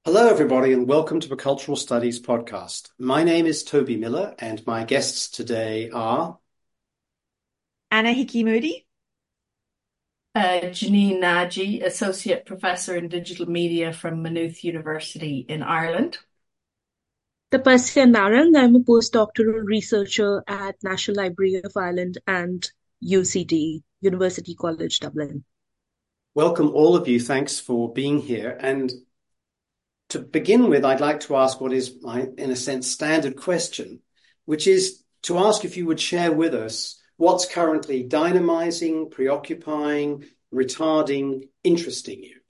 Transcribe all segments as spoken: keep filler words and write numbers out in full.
Hello, everybody, and welcome to the Cultural Studies podcast. My name is Toby Miller, and my guests today are Anna Hickey-Moody. Uh, Janine Nagy, Associate Professor in Digital Media from Maynooth University in Ireland. Tapasya Narang. I'm a postdoctoral researcher at National Library of Ireland and U C D, University College Dublin. Welcome, all of you. Thanks for being here. And to begin with, I'd like to ask what is my, in a sense, standard question, which is to ask if you would share with us what's currently dynamizing, preoccupying, retarding, interesting you.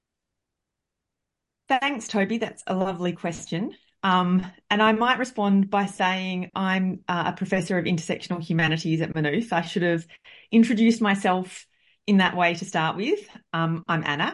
Thanks, Toby. That's a lovely question. Um, and I might respond by saying I'm uh, a professor of intersectional humanities at Maynooth. I should have introduced myself in that way to start with. Um, I'm Anna.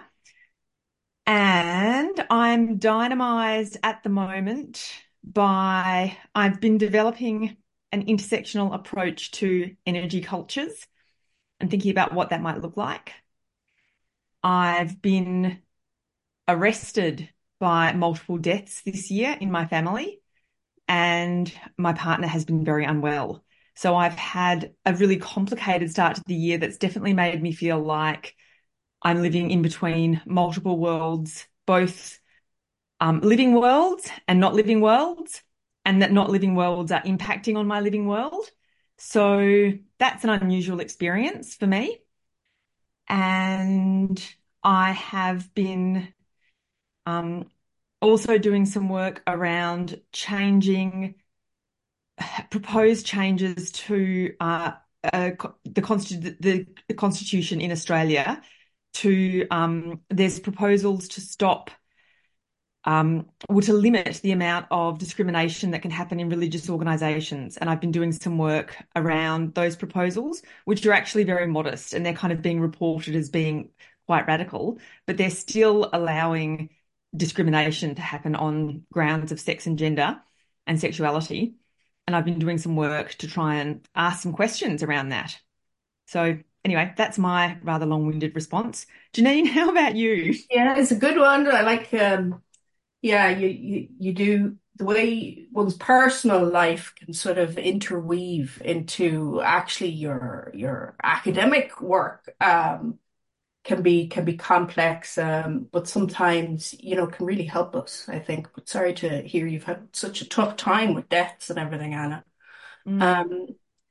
And I'm dynamized at the moment by, I've been developing an intersectional approach to energy cultures and thinking about what that might look like. I've been arrested by multiple deaths this year in my family, and my partner has been very unwell. So I've had a really complicated start to the year that's definitely made me feel like I'm living in between multiple worlds, both um, living worlds and not living worlds, and that not living worlds are impacting on my living world. So that's an unusual experience for me. And I have been um, also doing some work around changing, proposed changes to uh, uh, the, Constitu- the, the Constitution in Australia. To um, there's proposals to stop um, or to limit the amount of discrimination that can happen in religious organisations. And I've been doing some work around those proposals, which are actually very modest, and they're kind of being reported as being quite radical, but they're still allowing discrimination to happen on grounds of sex and gender and sexuality. And I've been doing some work to try and ask some questions around that. So anyway, that's my rather long-winded response. Janine, how about you? Yeah, it's a good one. I like, um, yeah, you, you, you do the way one's personal life can sort of interweave into actually your, your academic work, um, can be, can be complex, um, but sometimes, you know, can really help us, I think. But sorry to hear you've had such a tough time with deaths and everything, Anna. Mm, Um,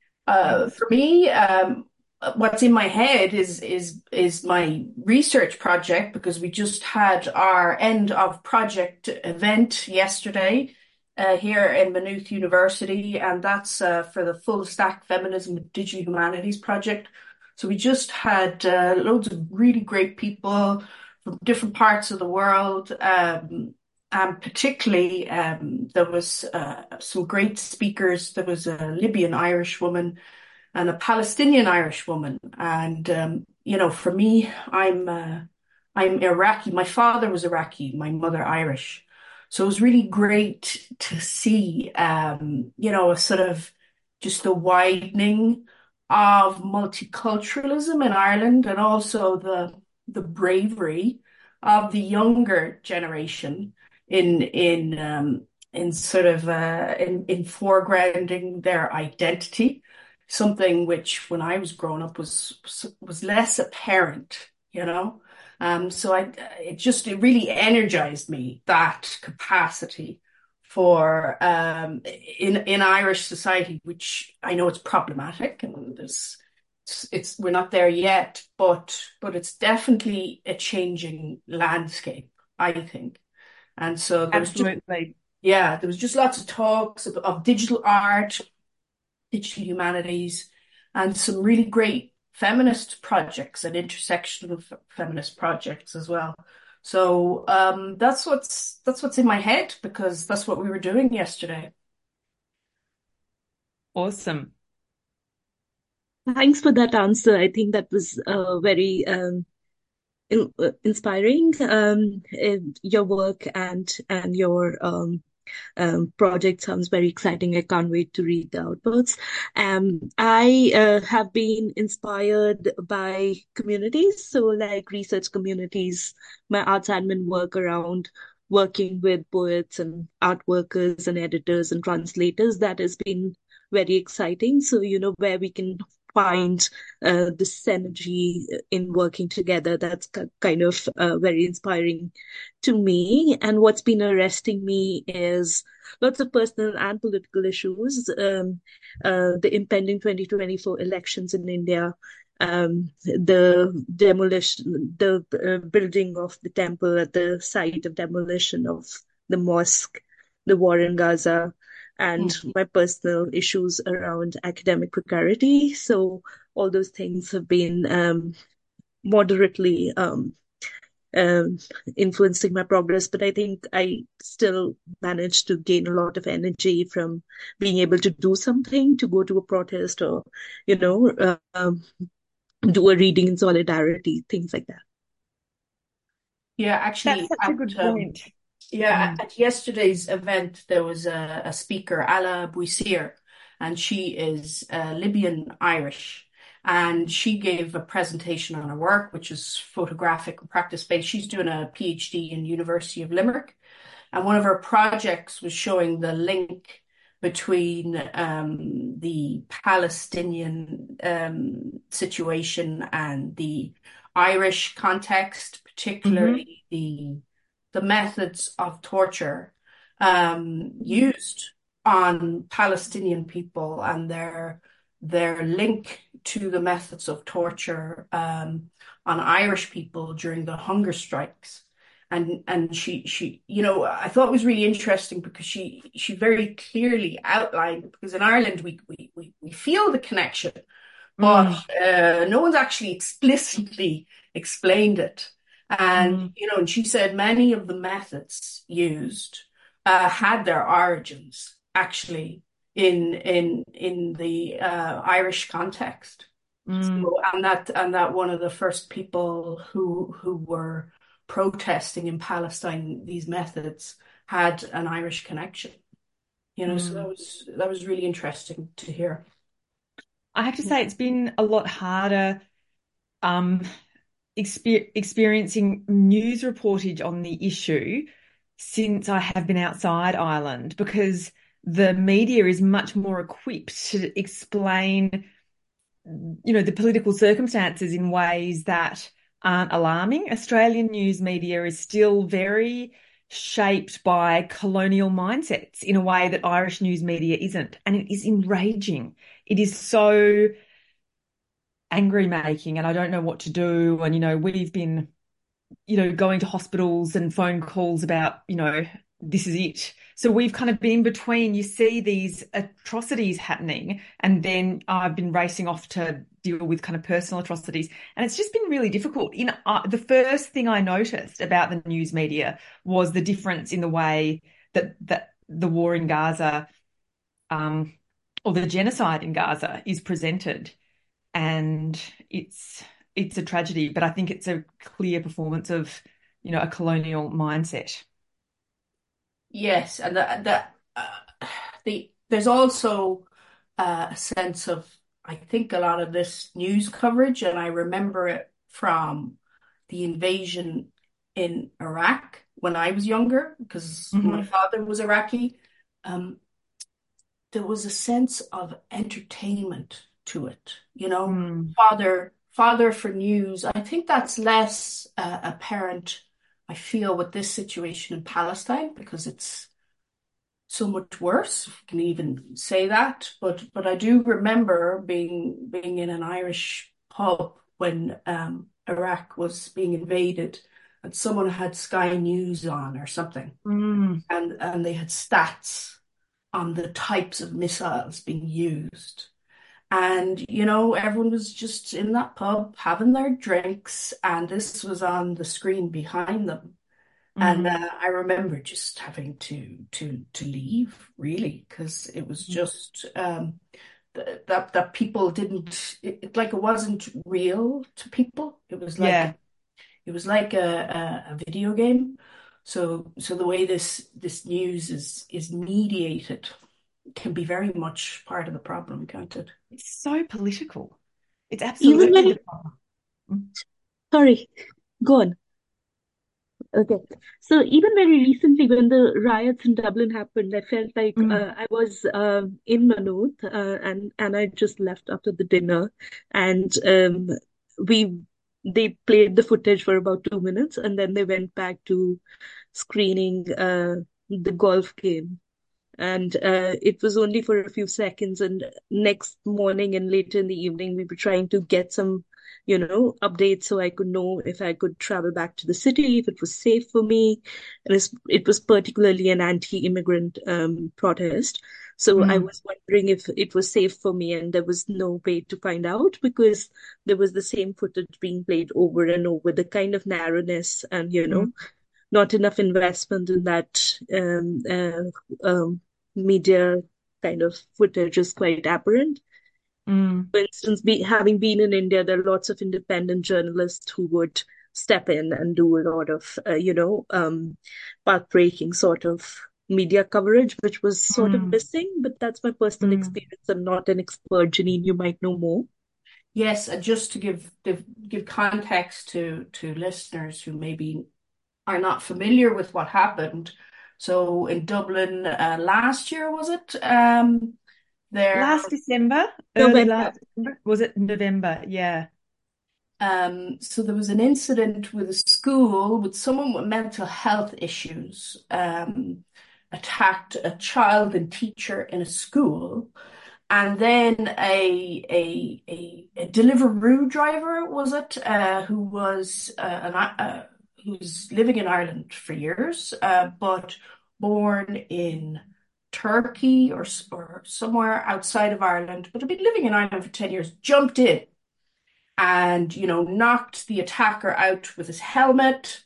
uh, thanks. for me, um, what's in my head is is is my research project, because we just had our end of project event yesterday uh, here in Maynooth University, and that's uh, for the Full Stack Feminism and Digital Humanities project. So we just had uh, loads of really great people from different parts of the world. Um, and particularly, um, there was uh, some great speakers. There was a Libyan Irish woman and a Palestinian Irish woman. And um, you know, for me, I'm uh, I'm Iraqi. My father was Iraqi, my mother Irish. So it was really great to see, um, you know, a sort of just the widening of multiculturalism in Ireland, and also the the bravery of the younger generation in in um, in sort of uh, in in foregrounding their identity, something which when I was growing up was was less apparent, you know. Um, so I it just it really energized me, that capacity for um in in Irish society, which I know it's problematic, and there's it's, it's we're not there yet, but but it's definitely a changing landscape, I think. And so there was just Absolutely. yeah, there was just lots of talks of, of digital art, digital humanities, and some really great feminist projects and intersectional f- feminist projects as well. So um, that's what's that's what's in my head, because that's what we were doing yesterday. Awesome. Thanks for that answer. I think that was uh, very um, in, uh, inspiring. Um, eh, your work and and your um, um, project sounds very exciting. I can't wait to read the outputs. Um, I uh, have been inspired by communities, so like research communities, my arts admin work around working with poets and art workers and editors and translators, that has been very exciting. So, you know, where we can find uh, the synergy in working together, that's kind of uh, very inspiring to me. And what's been arresting me is lots of personal and political issues. Um, uh, the impending twenty twenty-four elections in India, um, the demolition, the uh, building of the temple at the site of demolition of the mosque, the war in Gaza, and Mm. my personal issues around academic precarity. So all those things have been um, moderately um, um, influencing my progress, but I think I still managed to gain a lot of energy from being able to do something, to go to a protest or, you know, uh, um, do a reading in solidarity, things like that. Yeah, That's actually, such a at good um, point. yeah, Mm. at yesterday's event, there was a, a speaker, Ala Bouissir, and she is uh, Libyan Irish. And she gave a presentation on her work, which is photographic and practice-based. She's doing a PhD in University of Limerick. And one of her projects was showing the link between um, the Palestinian um, situation and the Irish context, hmm particularly the the methods of torture um, used on Palestinian people and their their link to the methods of torture um, on Irish people during the hunger strikes. And and she she you know I thought it was really interesting because she she very clearly outlined, because in Ireland we we we, we feel the connection, but Mm. uh, no one's actually explicitly explained it. And, Mm. you know, and she said many of the methods used uh, had their origins actually in in in the uh, Irish context. Mm. So, and that and that one of the first people who who were protesting in Palestine these methods had an Irish connection. You know, so that Mm. was that was really interesting to hear. I have to say it's been a lot harder um, exper experiencing news reportage on the issue since I have been outside Ireland, because the media is much more equipped to explain, you know, the political circumstances in ways that aren't alarming. Australian news media is still very shaped by colonial mindsets in a way that Irish news media isn't. And it is enraging. It is so angry making, and I don't know what to do. And, you know, we've been, you know, going to hospitals and phone calls about, you know, this is it. So we've kind of been between, you see these atrocities happening, and then I've been racing off to deal with kind of personal atrocities. And it's just been really difficult. In uh, the first thing I noticed about the news media was the difference in the way that, that the war in Gaza, um, or the genocide in Gaza is presented. And it's it's a tragedy, but I think it's a clear performance of, you know, a colonial mindset. Yes, and that that uh, the there's also uh, a sense of, I think, a lot of this news coverage, and I remember it from the invasion in Iraq when I was younger, because my hmm father was Iraqi. Um, there was a sense of entertainment to it, you know, Mm. father father for news. I think that's less uh, apparent, I feel, with this situation in Palestine, because it's so much worse, if you can even say that. But but I do remember being being in an Irish pub when um, Iraq was being invaded, and someone had Sky News on or something, Mm. and and they had stats on the types of missiles being used. And, you know, everyone was just in that pub having their drinks, and this was on the screen behind them. And Mm. uh, I remember just having to to to leave, really, because it was just um, th that that people didn't it, it like it wasn't real to people. It was like Yeah. it was like a, a, a video game. So so the way this this news is is mediated can be very much part of the problem, can't it? It's so political. It's Even absolutely when, the problem. sorry, go on. Okay. So even very recently, when the riots in Dublin happened, I felt like Mm, uh, I was um in Maynooth, uh, and and I just left after the dinner, and um, we they played the footage for about two minutes, and then they went back to screening uh, the golf game. And uh, it was only for a few seconds. And next morning and later in the evening, we were trying to get some, you know, updates so I could know if I could travel back to the city, if it was safe for me. And it's, it was particularly an anti-immigrant um, protest. So I mm, was wondering if it was safe for me, and there was no way to find out because there was the same footage being played over and over, the kind of narrowness and, you mm, know, not enough investment in that um, uh, um, media kind of footage is quite apparent. mm, For instance, be, having been in India, there are lots of independent journalists who would step in and do a lot of, uh, you know, um, path-breaking sort of media coverage, which was sort of mm, missing. But that's my personal mm. experience. I'm not an expert. Janine, you might know more. Yes, and just to give give, give context to to listeners who maybe are not familiar with what happened. So in Dublin uh, last year, was it? Um, there, Last December, early November. last December, was it November? Yeah. um, so there was an incident with a school with someone with mental health issues, um, attacked a child and teacher in a school. And then a a a, a Deliveroo driver, was it, uh, who was uh, an uh, who's living in Ireland for years, uh, but born in Turkey or or somewhere outside of Ireland, but had been living in Ireland for ten years, jumped in and, you know, knocked the attacker out with his helmet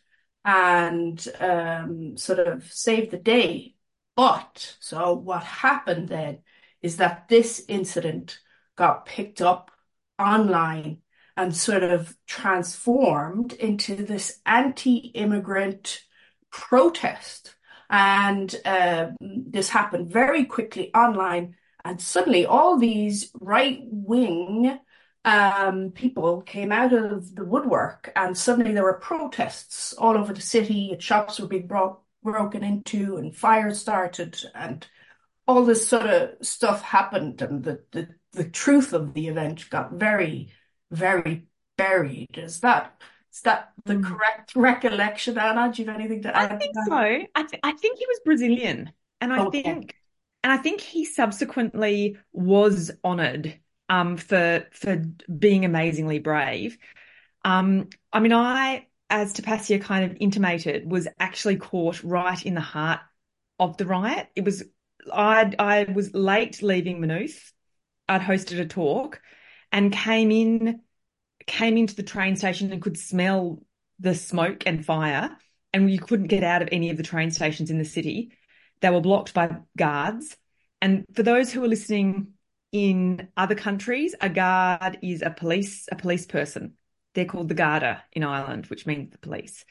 and um, sort of saved the day. But so what happened then is that this incident got picked up online and sort of transformed into this anti-immigrant protest. And uh, this happened very quickly online. And suddenly all these right-wing um, people came out of the woodwork, and suddenly there were protests all over the city, and shops were being bro broken into, and fires started, and all this sort of stuff happened, and the, the, the truth of the event got very, very buried. Is that is that the Mm. correct recollection, Anna? Do you have anything to I add to think that? so. I th I think he was Brazilian, and I Okay. think and I think he subsequently was honored um for for being amazingly brave. Um, I mean, I, as Tapasya kind of intimated, was actually caught right in the heart of the riot. It was I I was late leaving Maynooth. I'd hosted a talk and came in came into the train station and could smell the smoke and fire, and you couldn't get out of any of the train stations in the city. They were blocked by guards. And for those who are listening in other countries, a guard is a police a police person. They're called the Garda in Ireland, which means the police.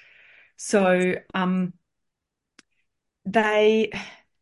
So um, they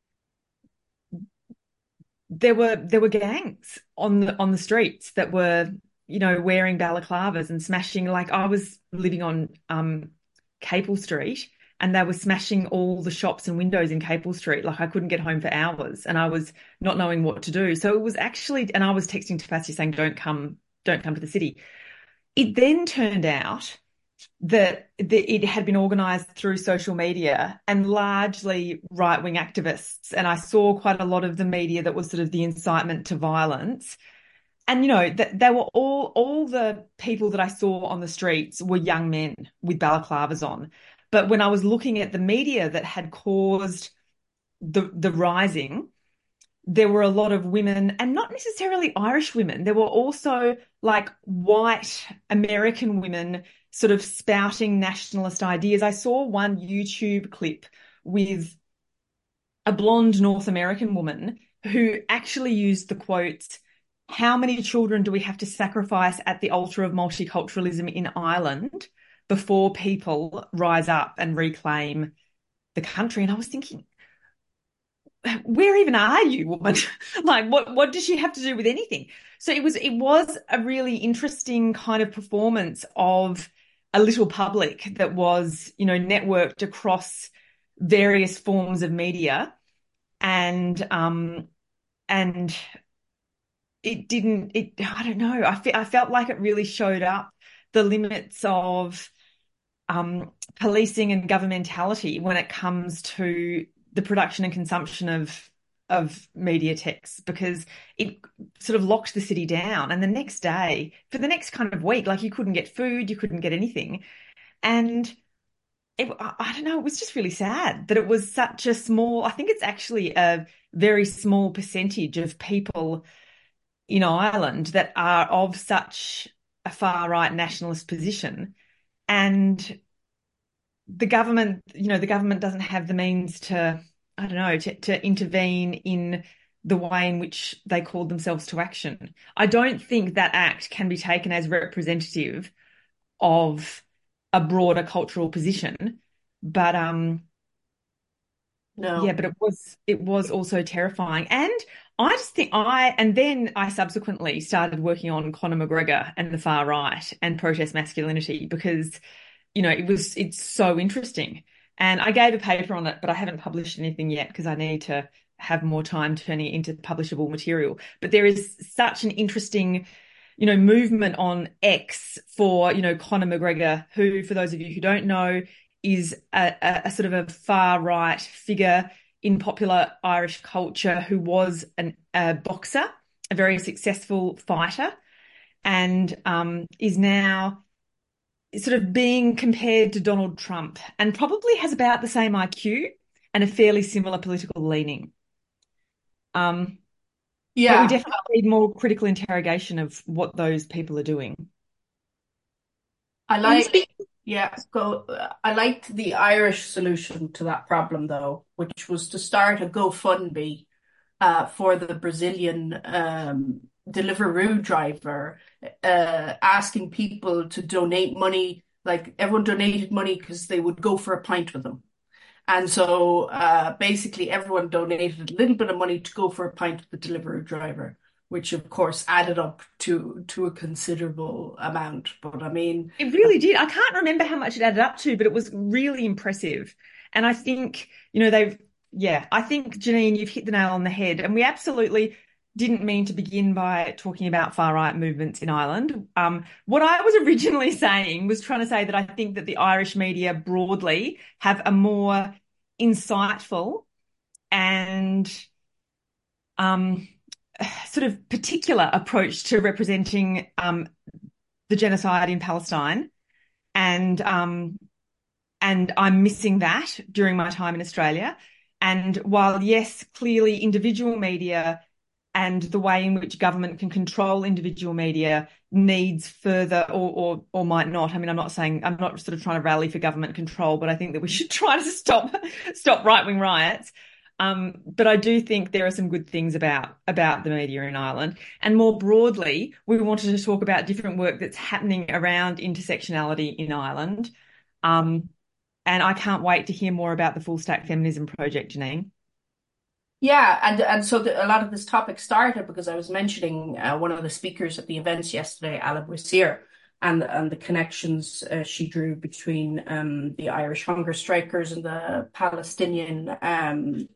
there were there were gangs on the on the streets that were, you know, wearing balaclavas and smashing. Like I was living on um Capel Street, and they were smashing all the shops and windows in Capel Street. Like I couldn't get home for hours, and I was not knowing what to do. So it was actually, and I was texting to Pasty saying, "Don't come, don't come to the city." It then turned out that the, it had been organised through social media and largely right-wing activists. And I saw quite a lot of the media that was sort of the incitement to violence. And, you know, that they were all, all the people that I saw on the streets were young men with balaclavas on. But when I was looking at the media that had caused the, the rising, there were a lot of women, and not necessarily Irish women. There were also like white American women sort of spouting nationalist ideas. I saw one YouTube clip with a blonde North American woman who actually used the quotes, "How many children do we have to sacrifice at the altar of multiculturalism in Ireland before people rise up and reclaim the country?" And I was thinking, where even are you, woman? Like, what what does she have to do with anything? So it was it was a really interesting kind of performance of a little public that was, you know, networked across various forms of media, and um and it didn't it I don't know I fe I felt like it really showed up the limits of um policing and governmentality when it comes to the production and consumption of of media texts, because it sort of locked the city down, and the next day, for the next kind of week, like, you couldn't get food, you couldn't get anything. And it, I don't know, it was just really sad that it was such a small, I think it's actually a very small percentage of people in Ireland that are of such a far-right nationalist position. And the government, you know, the government doesn't have the means to, I don't know, to, to intervene in the way in which they called themselves to action. I don't think that act can be taken as representative of a broader cultural position, but um, No. yeah, but it was it was also terrifying. And I just think I, and then I subsequently started working on Conor McGregor and the far right and protest masculinity, because, you know, it was, it's so interesting. And I gave a paper on it, but I haven't published anything yet because I need to have more time turning it into publishable material. But there is such an interesting, you know, movement on X for, you know, Conor McGregor, who, for those of you who don't know, is a, a, a sort of a far right figure in popular Irish culture, who was an, a boxer, a very successful fighter, and um, is now sort of being compared to Donald Trump, and probably has about the same I Q and a fairly similar political leaning. Um, Yeah. But we definitely need more critical interrogation of what those people are doing. I like, yeah, go. I liked the Irish solution to that problem, though, which was to start a GoFundMe uh, for the Brazilian um, Deliveroo driver, uh, asking people to donate money. Like, everyone donated money because they would go for a pint with them. And so uh, basically everyone donated a little bit of money to go for a pint with the Deliveroo driver, which of course added up to to a considerable amount. But I mean, it really did. I can't remember how much it added up to, but it was really impressive. And I think, you know, they've, yeah, I think, Janine, you've hit the nail on the head. And we absolutely didn't mean to begin by talking about far-right movements in Ireland. Um, what I was originally saying was trying to say that I think that the Irish media broadly have a more insightful and um, sort of particular approach to representing um, the genocide in Palestine. And um, and I'm missing that during my time in Australia. And while, yes, clearly individual media and the way in which government can control individual media needs further, or, or or might not. I mean, I'm not saying, I'm not sort of trying to rally for government control, but I think that we should try to stop stop right-wing riots. Um, but I do think there are some good things about about the media in Ireland. And more broadly, we wanted to talk about different work that's happening around intersectionality in Ireland. Um, and I can't wait to hear more about the Full Stack Feminism Project, Janine. yeah, and and so the, a lot of this topic started because I was mentioning uh, one of the speakers at the events yesterday, Ala Bwasir, and and the connections uh, she drew between um, the Irish hunger strikers and the Palestinian um,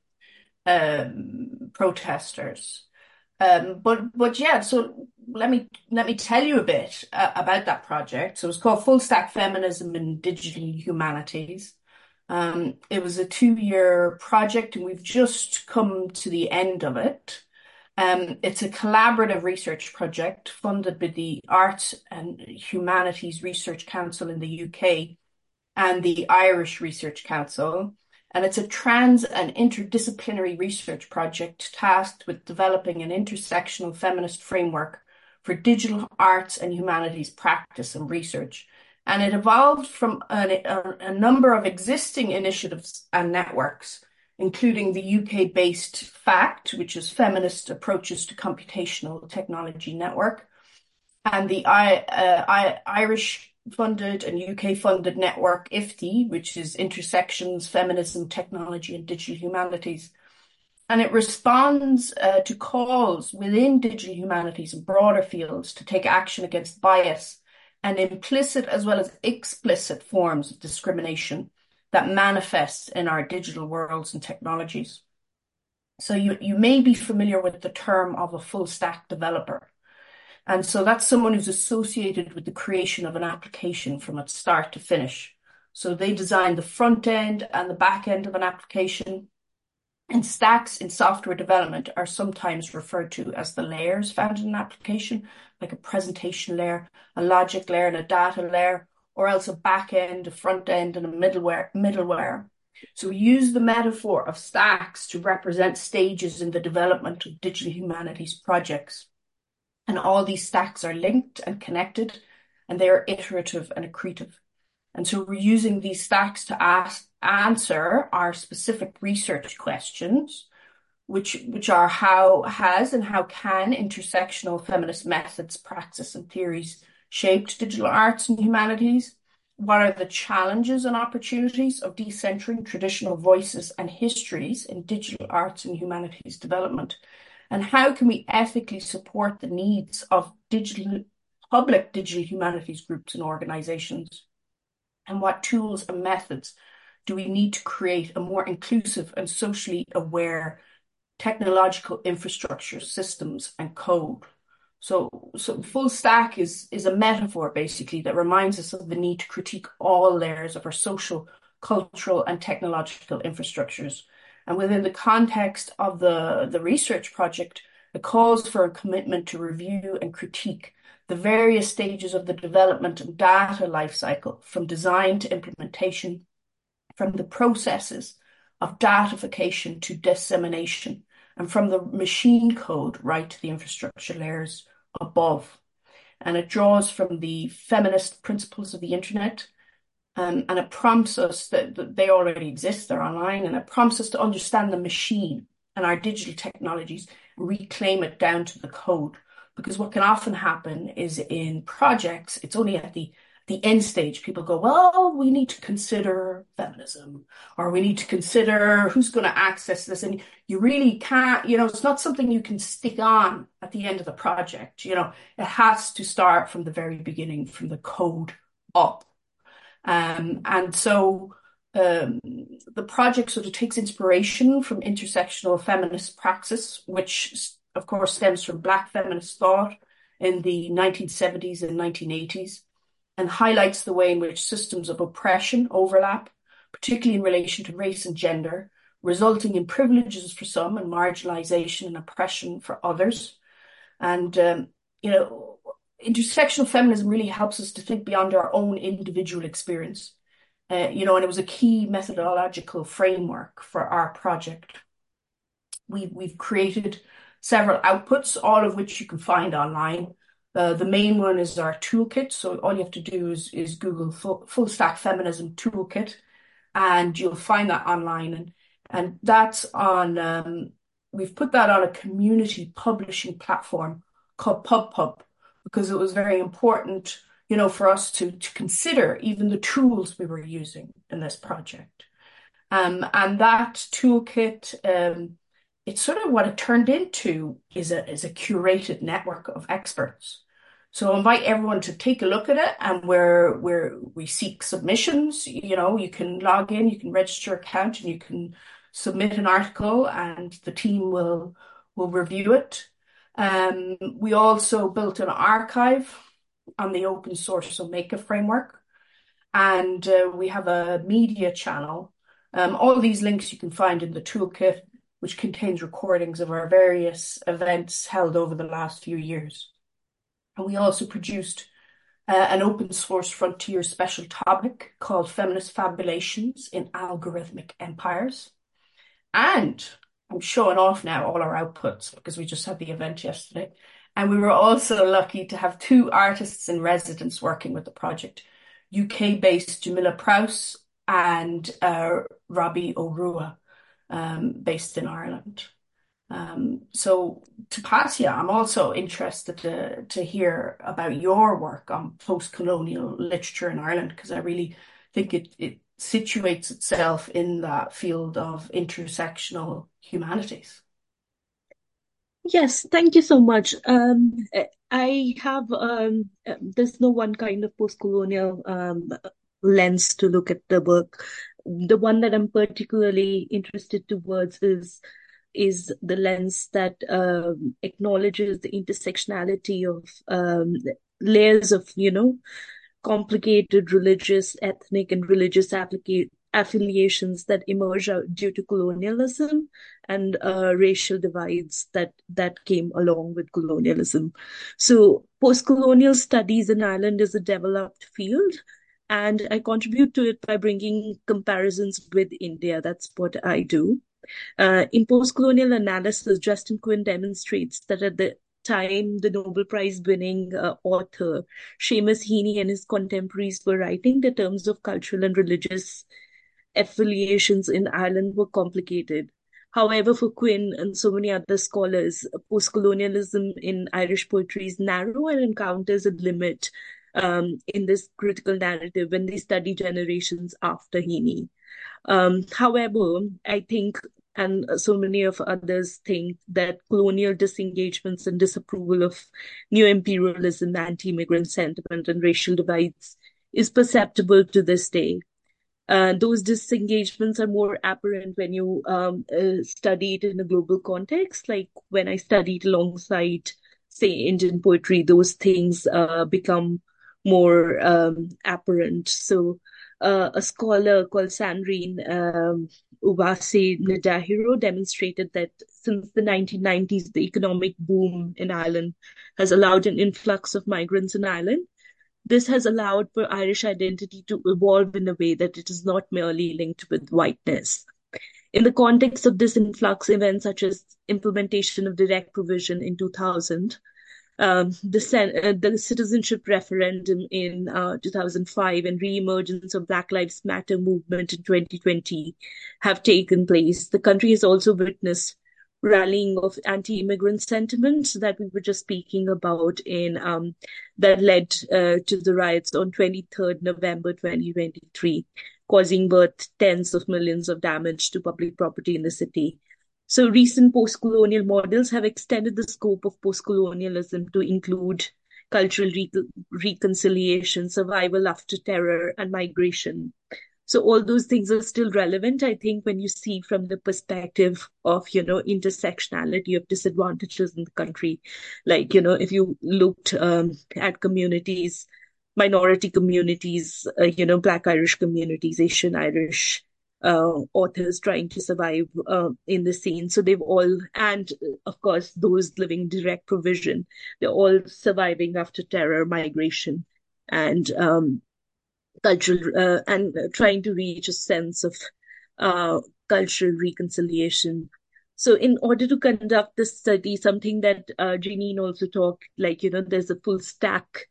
um, protesters. Um, but but yeah, so let me let me tell you a bit uh, about that project. So it's called Full Stack Feminism in Digital Humanities. Um, it was a two-year project, and we've just come to the end of it. Um, it's a collaborative research project funded by the Arts and Humanities Research Council in the U K and the Irish Research Council. And it's a trans and interdisciplinary research project tasked with developing an intersectional feminist framework for digital arts and humanities practice and research. And it evolved from a, a, a number of existing initiatives and networks, including the U K-based FACT, which is Feminist Approaches to Computational Technology Network, and the I, uh, I, Irish-funded and U K-funded network I F T I, which is Intersections, Feminism, Technology and Digital Humanities. And it responds uh, to calls within digital humanities and broader fields to take action against bias and implicit as well as explicit forms of discrimination that manifest in our digital worlds and technologies. So you, you may be familiar with the term of a full stack developer. And so that's someone who's associated with the creation of an application from its start to finish. So they design the front end and the back end of an application. And stacks in software development are sometimes referred to as the layers found in an application, like a presentation layer, a logic layer, and a data layer, or else a back end, a front end, and a middleware. middleware. So we use the metaphor of stacks to represent stages in the development of digital humanities projects. And all these stacks are linked and connected, and they are iterative and accretive. And so we're using these stacks to ask, answer our specific research questions, which, which are how has and how can intersectional feminist methods, practice, and theories shaped digital arts and humanities? What are the challenges and opportunities of decentering traditional voices and histories in digital arts and humanities development? And how can we ethically support the needs of digital, public digital humanities groups and organizations? And what tools and methods do we need to create a more inclusive and socially aware technological infrastructure, systems, and code? So, so full stack is, is a metaphor, basically, that reminds us of the need to critique all layers of our social, cultural, and technological infrastructures. And within the context of the, the research project, it calls for a commitment to review and critique the various stages of the development and data lifecycle, from design to implementation, from the processes of datification to dissemination, and from the machine code right to the infrastructure layers above. And it draws from the feminist principles of the internet, um, and it prompts us that, that they already exist, they're online, and it prompts us to understand the machine and our digital technologies and reclaim it down to the code. Because what can often happen is in projects, it's only at the the end stage, people go, well, we need to consider feminism, or we need to consider who's going to access this. And you really can't, you know, it's not something you can stick on at the end of the project. You know, it has to start from the very beginning, from the code up. Um, and so um, the project sort of takes inspiration from intersectional feminist praxis, which of course stems from Black feminist thought in the nineteen seventies and nineteen eighties, and highlights the way in which systems of oppression overlap, particularly in relation to race and gender, resulting in privileges for some and marginalization and oppression for others. And, um, you know, intersectional feminism really helps us to think beyond our own individual experience. Uh, you know, and it was a key methodological framework for our project. We, we've created several outputs, all of which you can find online. Uh, the main one is our toolkit. So all you have to do is, is Google full, full Stack Feminism Toolkit, and you'll find that online. And, and that's on, um, we've put that on a community publishing platform called PubPub, because it was very important, you know, for us to, to consider even the tools we were using in this project. Um, and that toolkit, um, it's sort of what it turned into is a, is a curated network of experts. So I invite everyone to take a look at it, and where, where we seek submissions, you know, you can log in, you can register an account, and you can submit an article, and the team will, will review it. Um, we also built an archive on the open source Omeka framework, and uh, we have a media channel. Um, all these links you can find in the toolkit, which contains recordings of our various events held over the last few years. And we also produced uh, an open source frontier special topic called Feminist Fabulations in Algorithmic Empires. And I'm showing off now all our outputs because we just had the event yesterday. And we were also lucky to have two artists in residence working with the project, U K-based Jamila Prowse and uh, Robbie O'Rua, um, based in Ireland. Um, so, Tapasya, I'm also interested to, to hear about your work on post-colonial literature in Ireland, because I really think it, it situates itself in that field of intersectional humanities. Yes, thank you so much. Um, I have um, uh, there's no one kind of post-colonial um, lens to look at the work. The one that I'm particularly interested towards is is the lens that um, acknowledges the intersectionality of um, layers of, you know, complicated religious, ethnic, and religious applica- affiliations that emerge out due to colonialism and uh, racial divides that that came along with colonialism. So, post-colonial studies in Ireland is a developed field, and I contribute to it by bringing comparisons with India. That's what I do. Uh, in post-colonial analysis, Justin Quinn demonstrates that at the time, the Nobel Prize winning uh, author Seamus Heaney and his contemporaries were writing, the terms of cultural and religious affiliations in Ireland were complicated. However, for Quinn and so many other scholars, post-colonialism in Irish poetry is narrow and encounters a limit um, in this critical narrative when they study generations after Heaney. Um, however, I think, and so many of others think, that colonial disengagements and disapproval of new imperialism, anti-immigrant sentiment, and racial divides is perceptible to this day. Uh, those disengagements are more apparent when you um, uh, study it in a global context. Like when I studied alongside, say, Indian poetry, those things uh, become more um, apparent. So, uh, a scholar called Sandrine um, Uwase Ndahiro demonstrated that since the nineteen nineties, the economic boom in Ireland has allowed an influx of migrants in Ireland. This has allowed for Irish identity to evolve in a way that it is not merely linked with whiteness. In the context of this influx, events such as implementation of direct provision in two thousand, um, the, uh, the citizenship referendum in uh, two thousand five, and re-emergence of Black Lives Matter movement in twenty twenty have taken place. The country has also witnessed rallying of anti-immigrant sentiments that we were just speaking about in um, that led uh, to the riots on twenty-third November twenty twenty-three, causing worth tens of millions of damage to public property in the city. So recent post-colonial models have extended the scope of post-colonialism to include cultural re- reconciliation, survival after terror, and migration. So all those things are still relevant, I think, when you see from the perspective of, you know, intersectionality of disadvantages in the country. Like, you know, if you looked um, at communities, minority communities, uh, you know, Black Irish communities, Asian Irish uh, authors trying to survive uh, in the scene. So they've all, and of course, those living direct provision, they're all surviving after terror, migration, and um, cultural, uh, and trying to reach a sense of uh, cultural reconciliation. So in order to conduct this study, something that uh, Janine also talked, like, you know, there's a full stack,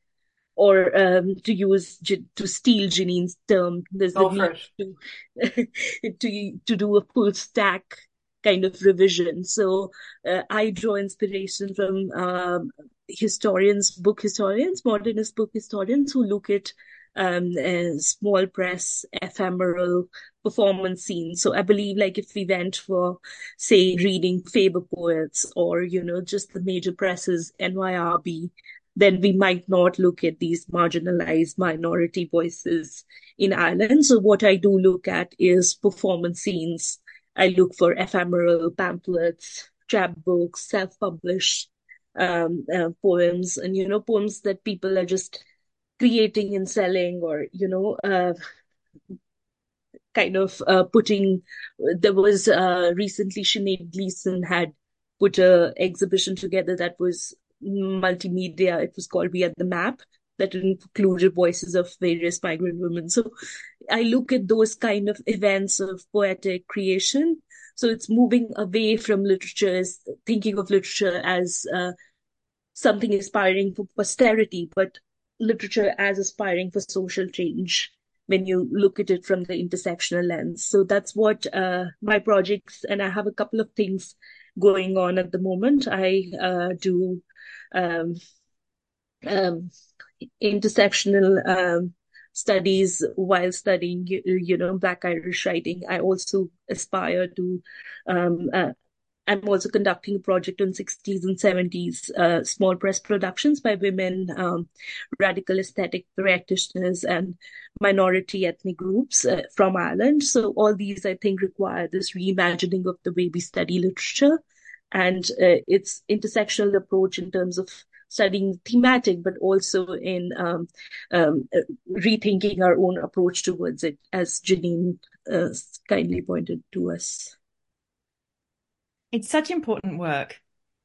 or um, to use, to steal Janine's term, there's the Go for need it. to, to, to do a full stack kind of revision. So uh, I draw inspiration from um, historians, book historians, modernist book historians who look at um, uh, small press, ephemeral performance scenes. So I believe, like, if we went for, say, reading Faber poets, or, you know, just the major presses, N Y R B, then we might not look at these marginalized minority voices in Ireland. So what I do look at is performance scenes. I look for ephemeral pamphlets, chapbooks, self-published um, uh, poems, and, you know, poems that people are just creating and selling, or, you know, uh, kind of uh, putting. There was uh, recently Sinead Gleeson had put a exhibition together that was multimedia. It was called We Are the Map, that included voices of various migrant women. So I look at those kind of events of poetic creation. So it's moving away from literature, as thinking of literature as uh, something aspiring for posterity, but literature as aspiring for social change when you look at it from the intersectional lens. So that's what uh, my projects, and I have a couple of things going on at the moment. I uh, do um, um, intersectional um, studies while studying, you, you know, Black Irish writing. I also aspire to um, uh, I'm also conducting a project on sixties and seventies uh, small press productions by women, um, radical aesthetic practitioners, and minority ethnic groups uh, from Ireland. So all these, I think, require this reimagining of the way we study literature and uh, its intersectional approach in terms of studying thematic, but also in um, um, uh, rethinking our own approach towards it, as Janine uh, kindly pointed to us. It's such important work.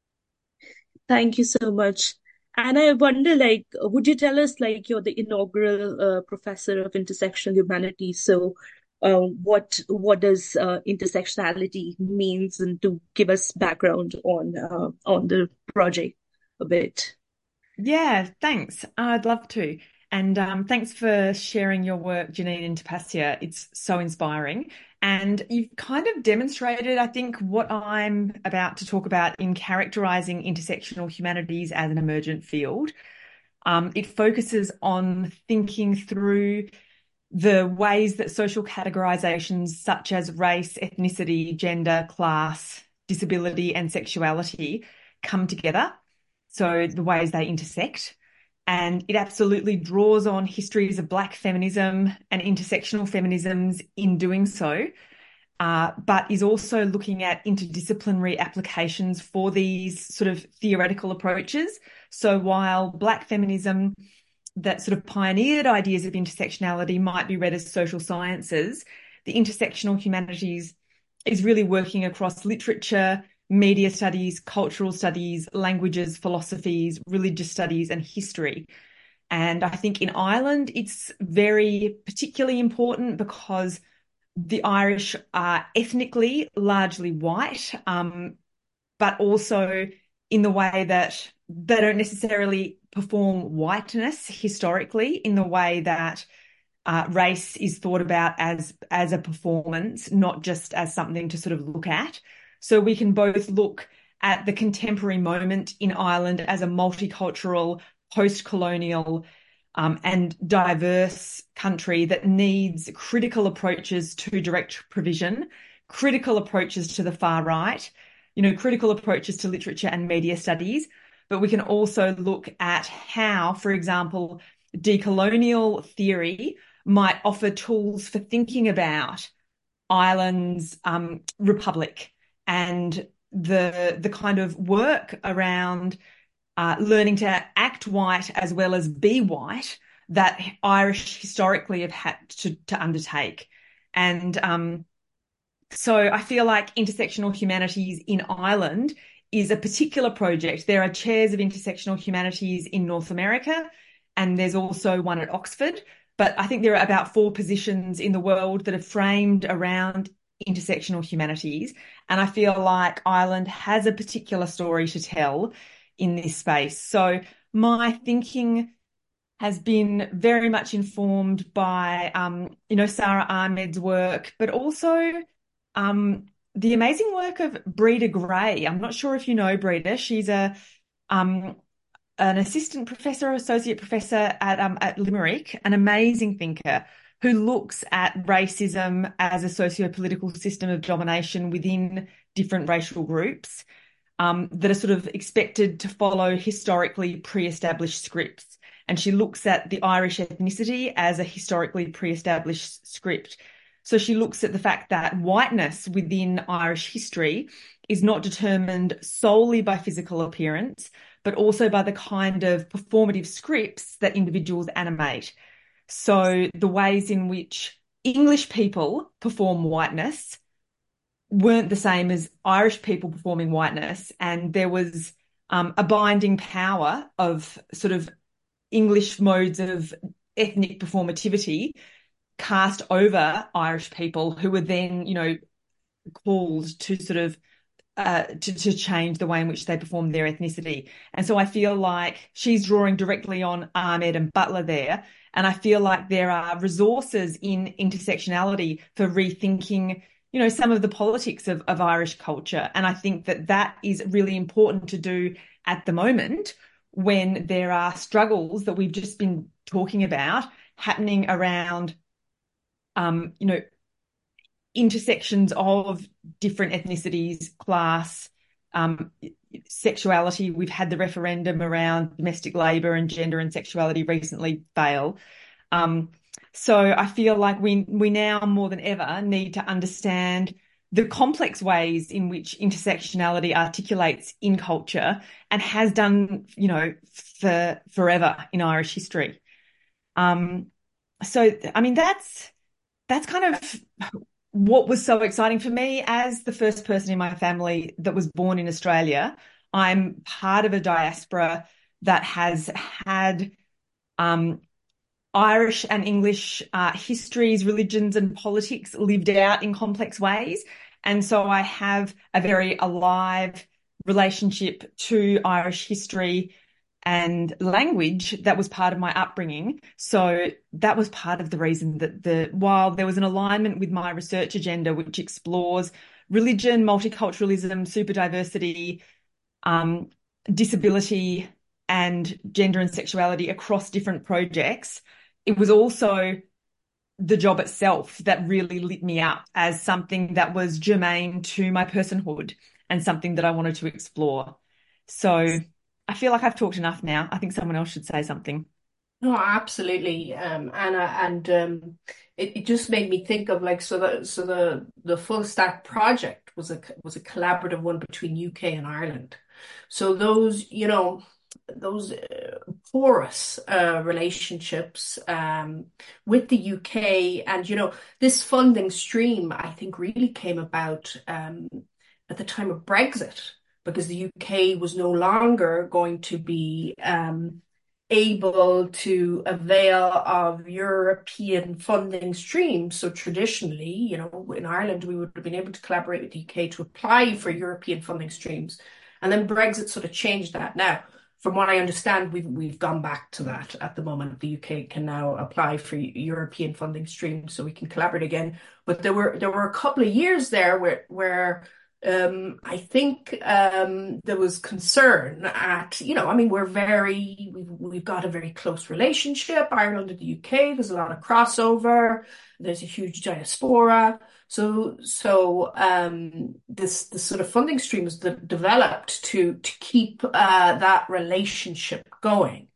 Thank you so much. And I wonder, like, would you tell us, like, you're the inaugural uh, professor of intersectional humanities. So, uh, what what does uh, intersectionality means, and to give us background on uh, on the project a bit. Yeah, thanks. I'd love to. And um, thanks for sharing your work, Janine and Tapasya. It's so inspiring. And you've kind of demonstrated, I think, what I'm about to talk about in characterizing intersectional humanities as an emergent field. Um, it focuses on thinking through the ways that social categorizations such as race, ethnicity, gender, class, disability, and sexuality come together. So the ways they intersect. And it absolutely draws on histories of Black feminism and intersectional feminisms in doing so, uh, but is also looking at interdisciplinary applications for these sort of theoretical approaches. So while Black feminism that sort of pioneered ideas of intersectionality might be read as social sciences, the intersectional humanities is really working across literature, media studies, cultural studies, languages, philosophies, religious studies, and history. And I think in Ireland, it's very particularly important because the Irish are ethnically largely white, um, but also in the way that they don't necessarily perform whiteness historically in the way that uh, race is thought about as, as a performance, not just as something to sort of look at. So we can both look at the contemporary moment in Ireland as a multicultural, post-colonial um, and diverse country that needs critical approaches to direct provision, critical approaches to the far right, you know, critical approaches to literature and media studies. But we can also look at how, for example, decolonial theory might offer tools for thinking about Ireland's um, republic and the the kind of work around uh, learning to act white as well as be white that Irish historically have had to, to undertake. And um, so I feel like intersectional humanities in Ireland is a particular project. There are chairs of intersectional humanities in North America, and there's also one at Oxford. But I think there are about four positions in the world that are framed around intersectional humanities. And I feel like Ireland has a particular story to tell in this space. So my thinking has been very much informed by, um, you know, Sara Ahmed's work, but also um, the amazing work of Breda Gray. I'm not sure if you know Breda. She's a um, an assistant professor, associate professor at um, at Limerick, an amazing thinker who looks at racism as a socio-political system of domination within different racial groups um, that are sort of expected to follow historically pre-established scripts. And she looks at the Irish ethnicity as a historically pre-established script. So she looks at the fact that whiteness within Irish history is not determined solely by physical appearance, but also by the kind of performative scripts that individuals animate. So the ways in which English people perform whiteness weren't the same as Irish people performing whiteness. And there was um, a binding power of sort of English modes of ethnic performativity cast over Irish people who were then, you know, called to sort of uh, to, to change the way in which they perform their ethnicity. And so I feel like she's drawing directly on Ahmed and Butler there. And I feel like there are resources in intersectionality for rethinking, you know, some of the politics of, of Irish culture. And I think that that is really important to do at the moment when there are struggles that we've just been talking about happening around, um, you know, intersections of different ethnicities, class, um, sexuality. We've had the referendum around domestic labour and gender and sexuality recently fail. Um, so I feel like we we now more than ever need to understand the complex ways in which intersectionality articulates in culture and has done, you know, for forever in Irish history. Um, so, I mean, that's that's kind of what was so exciting for me as the first person in my family that was born in Australia. I'm part of a diaspora that has had um, Irish and English uh, histories, religions, and politics lived out in complex ways. And so I have a very alive relationship to Irish history and language that was part of my upbringing. So that was part of the reason that the while there was an alignment with my research agenda, which explores religion, multiculturalism, super diversity, um, disability, and gender and sexuality across different projects, it was also the job itself that really lit me up as something that was germane to my personhood and something that I wanted to explore. So I feel like I've talked enough now. I think someone else should say something. No, absolutely, um, Anna, and um, it, it just made me think of like so the so the the Full Stack project was a was a collaborative one between U K and Ireland. So those, you know, those uh, porous uh, relationships um, with the U K, and you know, this funding stream I think really came about um, at the time of Brexit, because the U K was no longer going to be um, able to avail of European funding streams. So traditionally, you know, in Ireland, we would have been able to collaborate with the U K to apply for European funding streams. And then Brexit sort of changed that. Now, from what I understand, we've we've gone back to that at the moment. The U K can now apply for European funding streams, so we can collaborate again. But there were there were a couple of years there where where Um, I think um, there was concern at, you know, I mean, we're very, we've, we've got a very close relationship, Ireland and the U K. There's a lot of crossover. There's a huge diaspora. So, so um, this this sort of funding stream was de developed to to keep uh, that relationship going.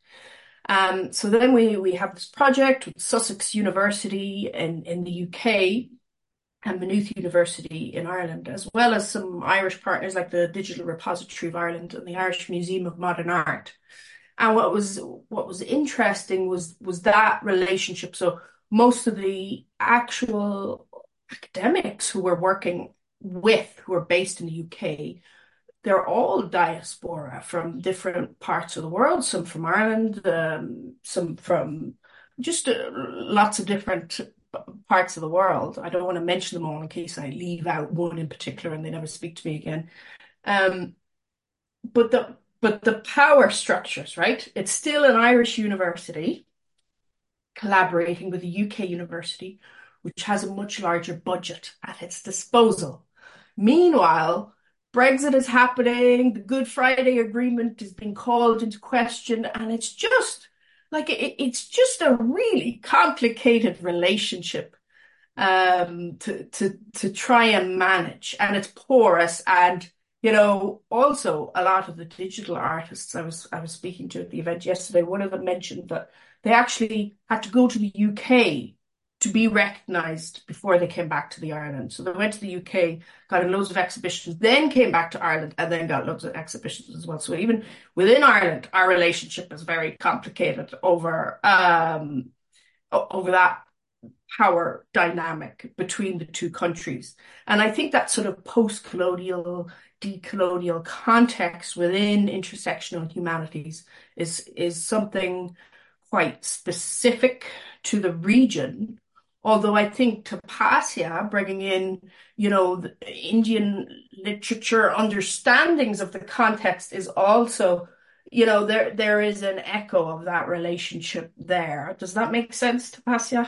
Um, so then we we have this project with Sussex University in in the U K. And Maynooth University in Ireland, as well as some Irish partners like the Digital Repository of Ireland and the Irish Museum of Modern Art. And what was what was interesting was was that relationship. So most of the actual academics who we're working with, who are based in the U K, they're all diaspora from different parts of the world. Some from Ireland, um, some from just uh, lots of different parts of the world. I don't want to mention them all in case I leave out one in particular and they never speak to me again. Um, but the but the power structures, right? It's still an Irish university collaborating with a U K university, which has a much larger budget at its disposal. Meanwhile, Brexit is happening, the Good Friday Agreement is being called into question, and it's just Like it, it's just a really complicated relationship um, to to to try and manage, and it's porous. And you know, also a lot of the digital artists I was I was speaking to at the event yesterday, one of them mentioned that they actually had to go to the U K to be recognised before they came back to the Ireland. So they went to the U K, got in loads of exhibitions, then came back to Ireland, and then got loads of exhibitions as well. So even within Ireland, our relationship is very complicated over um, over that power dynamic between the two countries. And I think that sort of post-colonial, decolonial context within intersectional humanities is is something quite specific to the region. Although I think Tapasya, bringing in, you know, the Indian literature understandings of the context is also, you know, there there is an echo of that relationship there. Does that make sense, Tapasya?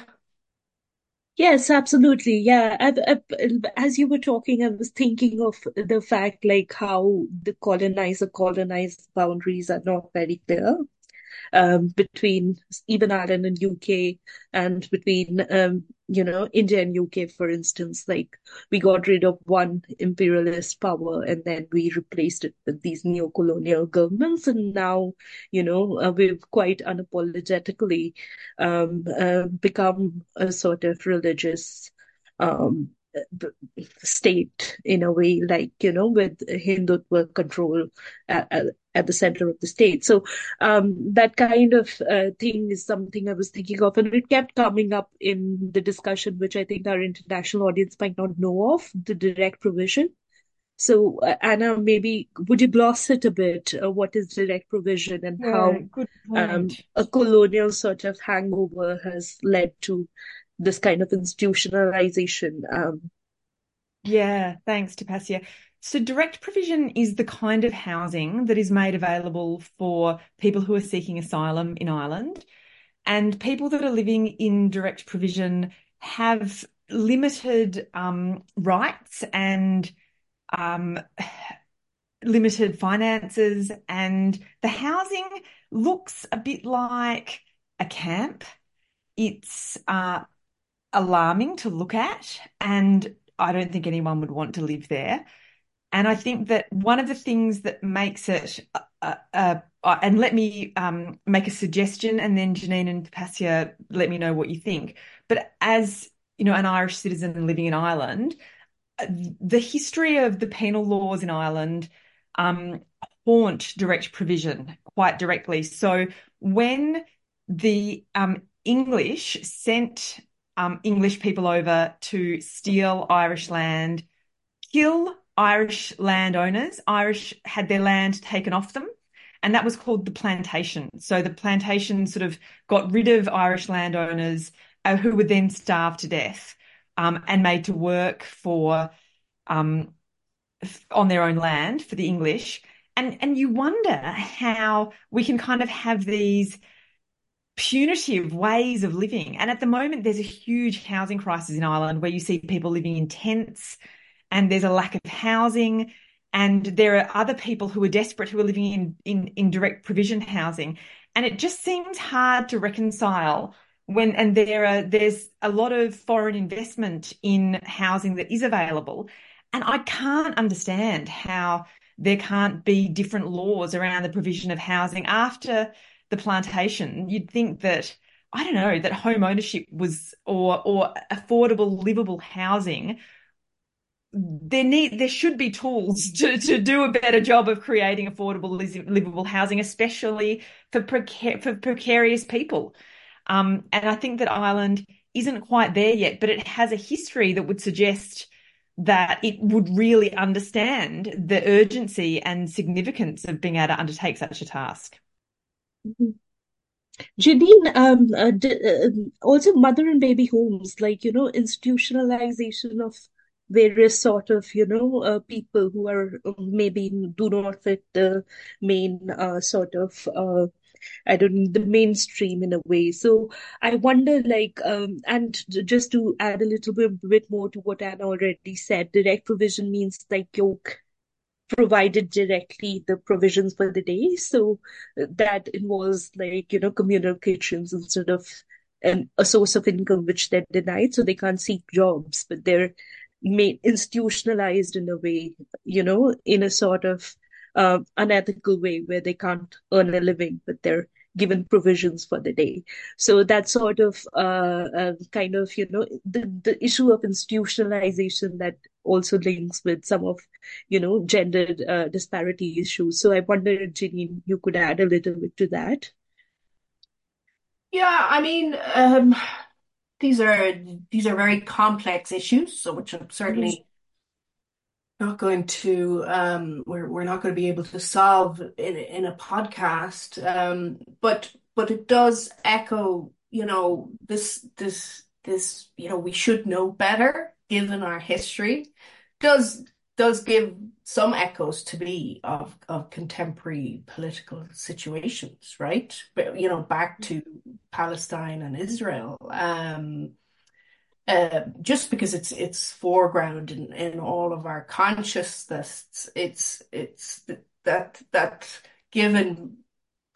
Yes, absolutely. Yeah. I, I, as you were talking, I was thinking of the fact like how the colonizer colonized boundaries are not very clear. um, between even Ireland and U K, and between um, you know India and U K, for instance. Like, we got rid of one imperialist power and then we replaced it with these neo-colonial governments, and now you know uh, we've quite unapologetically um, uh, become a sort of religious um, state, in a way, like, you know, with Hindutva control at, at, at the center of the state. So um, that kind of uh, thing is something I was thinking of, and it kept coming up in the discussion, which I think our international audience might not know of, the direct provision. So, uh, Anna, maybe would you gloss it a bit? Uh, what is direct provision, and Yeah, how good um, point. a colonial sort of hangover has led to this kind of institutionalization? Um, Yeah, thanks, Tapasya. So direct provision is the kind of housing that is made available for people who are seeking asylum in Ireland. And people that are living in direct provision have limited um, rights and um, limited finances, and the housing looks a bit like a camp. It's uh, alarming to look at, and I don't think anyone would want to live there. And I think that one of the things that makes it, uh, uh, uh, and let me um, make a suggestion, and then Janine and Tapasya, let me know what you think. But as you know, an Irish citizen living in Ireland, uh, the history of the penal laws in Ireland um, haunt direct provision quite directly. So when the um, English sent um, English people over to steal Irish land, kill Irish landowners, Irish had their land taken off them, and that was called the plantation. So the plantation sort of got rid of Irish landowners uh, who were then starved to death um, and made to work for um, on their own land for the English. And and you wonder how we can kind of have these punitive ways of living. And at the moment, there's a huge housing crisis in Ireland where you see people living in tents, and there's a lack of housing, and there are other people who are desperate who are living in, in, in direct provision housing. And it just seems hard to reconcile when, and there are, there's a lot of foreign investment in housing that is available. And I can't understand how there can't be different laws around the provision of housing after the plantation. You'd think that, I don't know, that home ownership was, or, or affordable, livable housing, there need there should be tools to, to do a better job of creating affordable, livable housing, especially for precar for precarious people. Um, and I think that Ireland isn't quite there yet, but it has a history that would suggest that it would really understand the urgency and significance of being able to undertake such a task. Janine, um, uh, d uh, also mother and baby homes, like, you know, institutionalization of various sort of, you know, uh, people who are uh, maybe do not fit the main uh, sort of, uh, I don't know, the mainstream in a way. So I wonder, like, um, and just to add a little bit, bit more to what Anna already said, direct provision means like you're provided directly the provisions for the day. So that involves, like, you know, communal kitchens instead of an, a source of income which they're denied. So they can't seek jobs, but they're made institutionalized in a way, you know, in a sort of uh, unethical way where they can't earn a living, but they're given provisions for the day. So that sort of uh, uh, kind of, you know, the, the issue of institutionalization that also links with some of, you know, gendered uh, disparity issues. So I wonder, Janine, you could add a little bit to that. Yeah, I mean, um, these are these are very complex issues, so which I'm certainly not going to um we're we're not going to be able to solve in in a podcast. Um, but but it does echo, you know, this this this you know, we should know better given our history. Does does give some echoes to me of of contemporary political situations, right? But you know, back to Palestine and Israel. Um, uh, just because it's it's foreground in, in all of our consciousness, it's it's that that given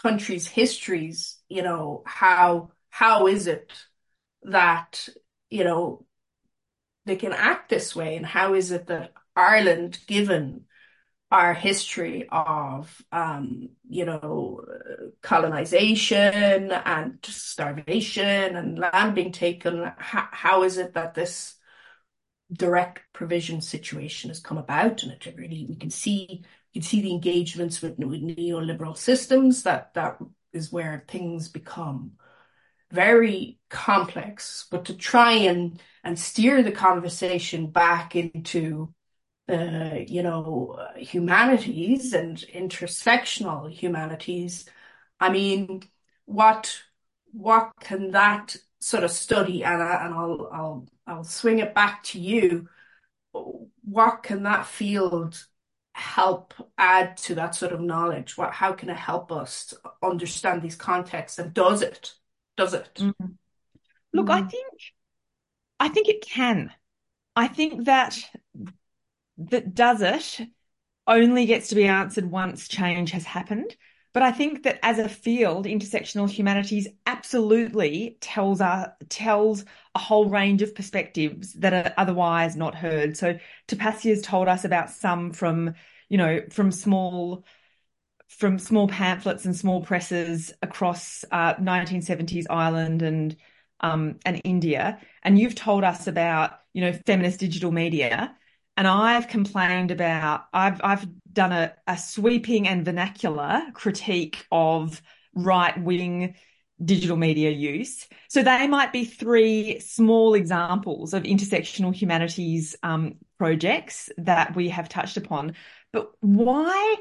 countries' histories, you know, how how is it that, you know, they can act this way, and how is it that Ireland, given our history of, um, you know, colonization and starvation and land being taken, how, how is it that this direct provision situation has come about? And it really, we can see, you can see the engagements with, with neoliberal systems, that that is where things become very complex. But to try and and steer the conversation back into uh, you know, humanities and intersectional humanities, I mean, what what can that sort of study, and I, and I'll I'll I'll swing it back to you. What can that field help add to that sort of knowledge? What, how can it help us understand these contexts? And does it? Does it? Mm-hmm. Look, I think I think it can. I think that that does it only gets to be answered once change has happened. But I think that as a field, intersectional humanities absolutely tells us, tells a whole range of perspectives that are otherwise not heard. So Tapassia's told us about some from, you know, from small from small pamphlets and small presses across uh, nineteen seventies Ireland and um, and India. And you've told us about, you know, feminist digital media. And I've complained about, I've I've done a, a sweeping and vernacular critique of right-wing digital media use. So they might be three small examples of intersectional humanities um, projects that we have touched upon. But why,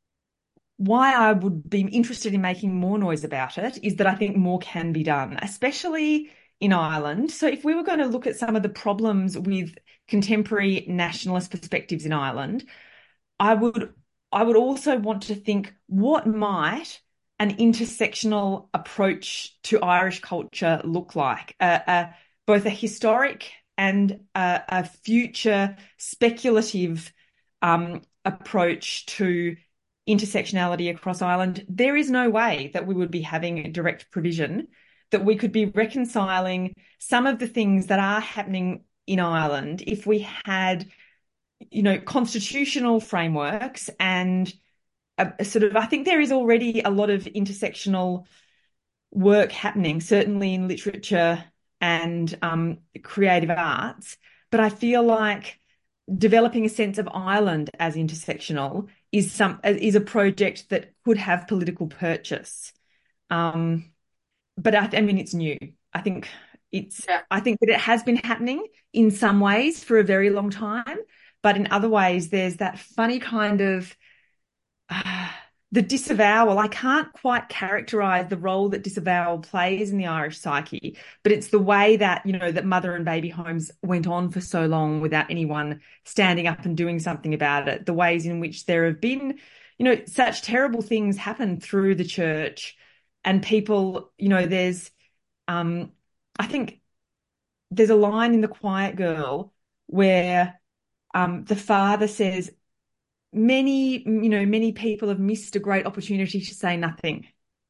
why I would be interested in making more noise about it is that I think more can be done, especially in Ireland. So if we were going to look at some of the problems with contemporary nationalist perspectives in Ireland, I would I would also want to think, what might an intersectional approach to Irish culture look like? Uh, uh, both a historic and a, a future speculative um, approach to intersectionality across Ireland. There is no way that we would be having direct provision, that we could be reconciling some of the things that are happening in Ireland if we had, you know, constitutional frameworks and a, a sort of, I think there is already a lot of intersectional work happening, certainly in literature and um, creative arts. But I feel like developing a sense of Ireland as intersectional is some is a project that could have political purchase. Um, but I, I mean, it's new. I think it's. Yeah. I think that it has been happening in some ways for a very long time, but in other ways, there's that funny kind of uh, the disavowal. I can't quite characterize the role that disavowal plays in the Irish psyche, but it's the way that, you know, that mother and baby homes went on for so long without anyone standing up and doing something about it. The ways in which there have been, you know, such terrible things happen through the church, and people, you know, there's, um, I think there's a line in The Quiet Girl where um, the father says, many, you know, many people have missed a great opportunity to say nothing.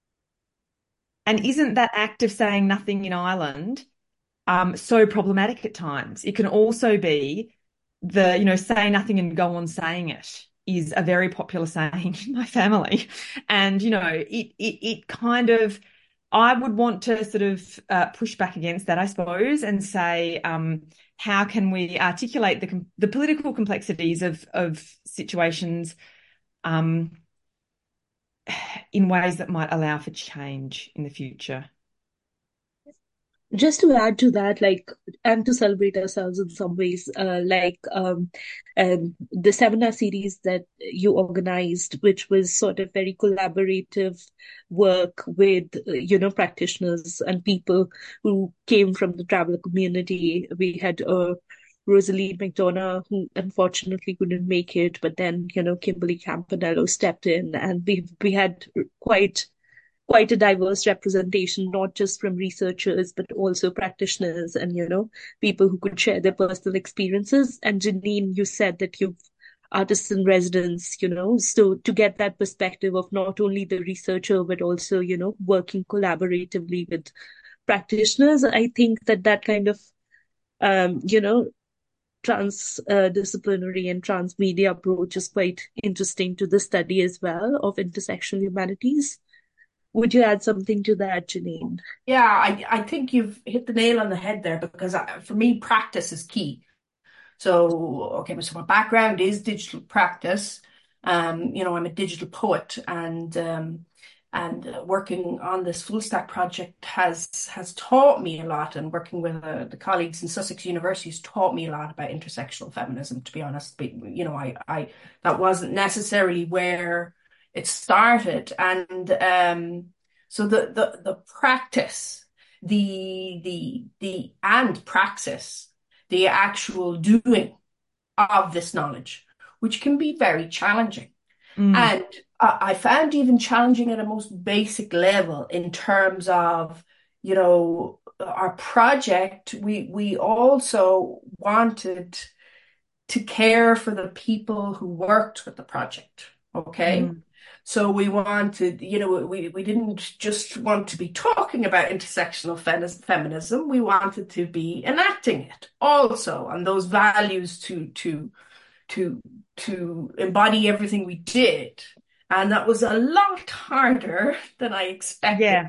And isn't that act of saying nothing in Ireland um, so problematic at times? It can also be the, you know, say nothing and go on saying it is a very popular saying in my family. And, you know, it, it, it kind of, I would want to sort of uh, push back against that, I suppose, and say, um, how can we articulate the the political complexities of of situations um, in ways that might allow for change in the future? Just to add to that, like, and to celebrate ourselves in some ways, uh, like um, um, the seminar series that you organized, which was sort of very collaborative work with, uh, you know, practitioners and people who came from the traveler community. We had uh, Rosalie McDonough, who unfortunately couldn't make it, but then, you know, Kimberly Campanello stepped in, and we we had quite quite a diverse representation, not just from researchers, but also practitioners and, you know, people who could share their personal experiences. And Janine, you said that you've artists in residence, you know, so to get that perspective of not only the researcher, but also, you know, working collaboratively with practitioners, I think that that kind of, um, you know, transdisciplinary and transmedia approach is quite interesting to the study as well of intersectional humanities. Would you add something to that, Janine? Yeah, I, I think you've hit the nail on the head there, because I, for me, practice is key. So, okay, so my background is digital practice. Um, you know, I'm a digital poet, and um, and uh, working on this full stack project has has taught me a lot. And working with uh, the colleagues in Sussex University has taught me a lot about intersectional feminism. To be honest, but, you know, I I that wasn't necessarily where it started, and um, so the the the practice, the the the and praxis, the actual doing of this knowledge, which can be very challenging. Mm. And I I found even challenging at a most basic level in terms of, you know, our project. We we also wanted to care for the people who worked with the project. Okay. Mm. So we wanted, you know, we, we didn't just want to be talking about intersectional feminism. We wanted to be enacting it also, and those values to to to to embody everything we did. And that was a lot harder than I expected. Yeah.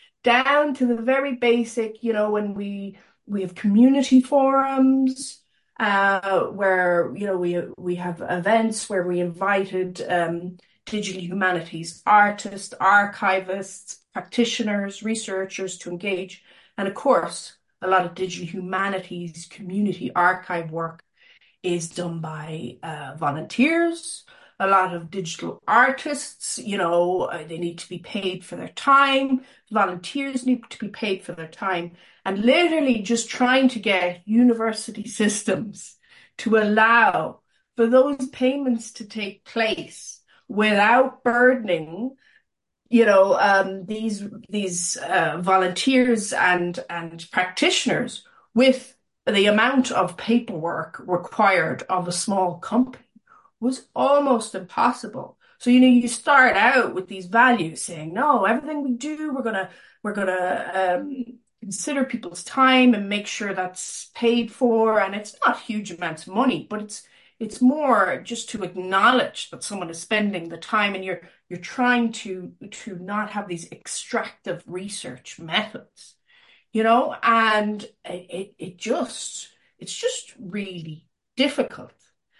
Down to the very basic, you know, when we we have community forums, uh, where, you know, we we have events where we invited um, digital humanities artists, archivists, practitioners, researchers to engage. And of course, a lot of digital humanities community archive work is done by uh, volunteers. A lot of digital artists, you know, uh, they need to be paid for their time. Volunteers need to be paid for their time. And literally just trying to get university systems to allow for those payments to take place without burdening, you know, um, these these uh, volunteers and and practitioners with the amount of paperwork required of a small company was almost impossible. So, you know, you start out with these values saying, no, everything we do, we're gonna we're gonna um, consider people's time and make sure that's paid for. And it's not huge amounts of money, but it's it's more just to acknowledge that someone is spending the time, and you're you're trying to to not have these extractive research methods, you know, and it, it, it just, it's just really difficult.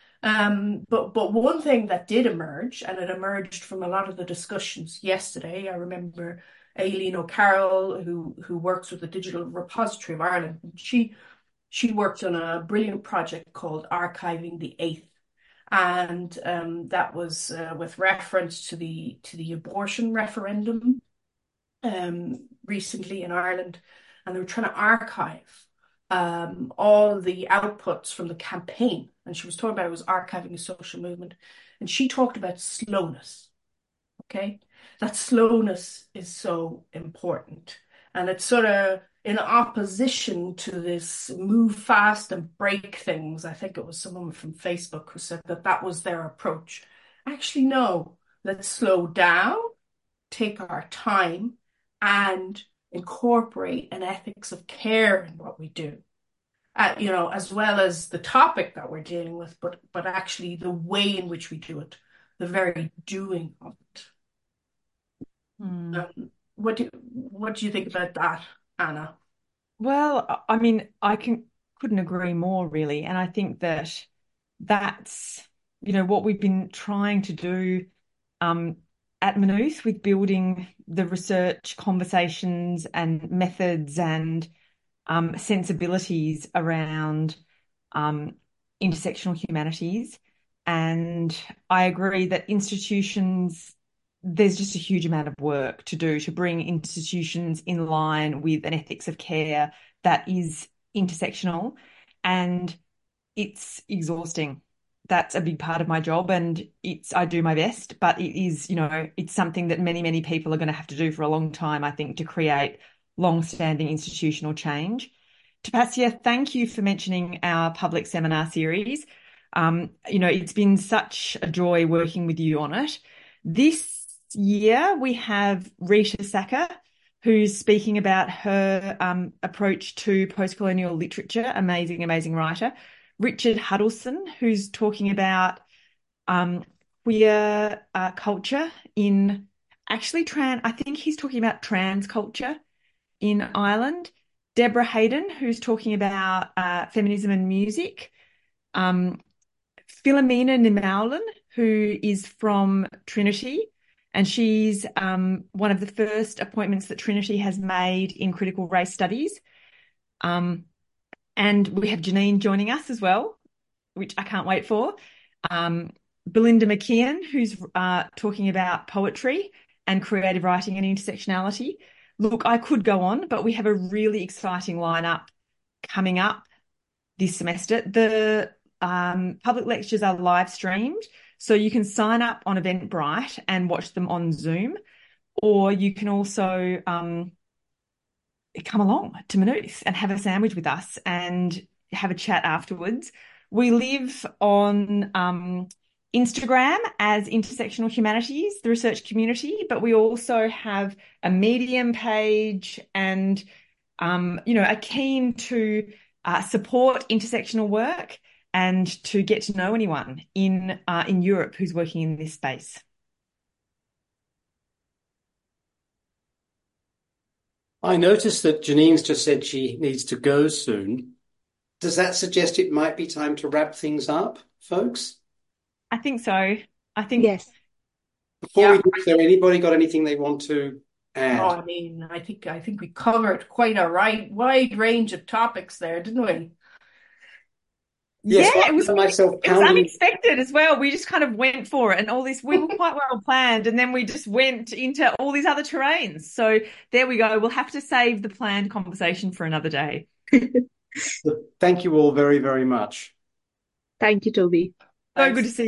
Um, but, but one thing that did emerge, and it emerged from a lot of the discussions yesterday, I remember Aileen O'Carroll, who, who works with the Digital Repository of Ireland, and she, she worked on a brilliant project called Archiving the Eighth. And um, that was uh, with reference to the, to the abortion referendum um, recently in Ireland. And they were trying to archive um, all the outputs from the campaign. And she was talking about it was archiving a social movement. And she talked about slowness. Okay? That slowness is so important. And it's sort of in opposition to this move fast and break things. I think it was someone from Facebook who said that that was their approach. Actually, no. Let's slow down, take our time, and incorporate an ethics of care in what we do, uh, you know, as well as the topic that we're dealing with, but but actually the way in which we do it, the very doing of it. Hmm. Um, what do what do you think about that, Anna? Well, I mean, I can couldn't agree more, really. And I think that that's, you know, what we've been trying to do um, at Maynooth with building the research conversations and methods and um, sensibilities around um, intersectional humanities. And I agree that institutions, there's just a huge amount of work to do to bring institutions in line with an ethics of care that is intersectional, and it's exhausting. That's a big part of my job, and it's I do my best, but it is, you know, it's something that many, many people are going to have to do for a long time, I think, to create long-standing institutional change. Tapasya, thank you for mentioning our public seminar series. Um, you know, it's been such a joy working with you on it. This year we have Rita Sacker, who's speaking about her um, approach to post-colonial literature, amazing, amazing writer. Richard Huddleston, who's talking about um, queer uh, culture in actually trans, I think he's talking about trans culture in Ireland. Deborah Hayden, who's talking about uh, feminism and music. Um, Philomena Nimaulen, who is from Trinity, and she's um, one of the first appointments that Trinity has made in critical race studies. Um, and we have Janine joining us as well, which I can't wait for. Um, Belinda McKeon, who's uh, talking about poetry and creative writing and intersectionality. Look, I could go on, but we have a really exciting lineup coming up this semester. The um, public lectures are live streamed, so you can sign up on Eventbrite and watch them on Zoom, or you can also um, come along to Maynooth and have a sandwich with us and have a chat afterwards. We live on um, Instagram as Intersectional Humanities, the research community, but we also have a Medium page and, um, you know, are keen to uh, support intersectional work and to get to know anyone in uh, in Europe who's working in this space. I noticed that Janine's just said she needs to go soon. Does that suggest it might be time to wrap things up, folks? I think so. I think Yes. Before Yeah. we do, is there anybody got anything they want to add? Oh, I mean, I think I think we covered quite a right, wide range of topics there, didn't we? Yes, yeah, I it was found myself it was pounding. unexpected as well. We just kind of went for it, and all this we were quite well planned, and then we just went into all these other terrains. So there we go. We'll have to save the planned conversation for another day. Thank you all very, very much. Thank you, Toby. So Thanks. good to see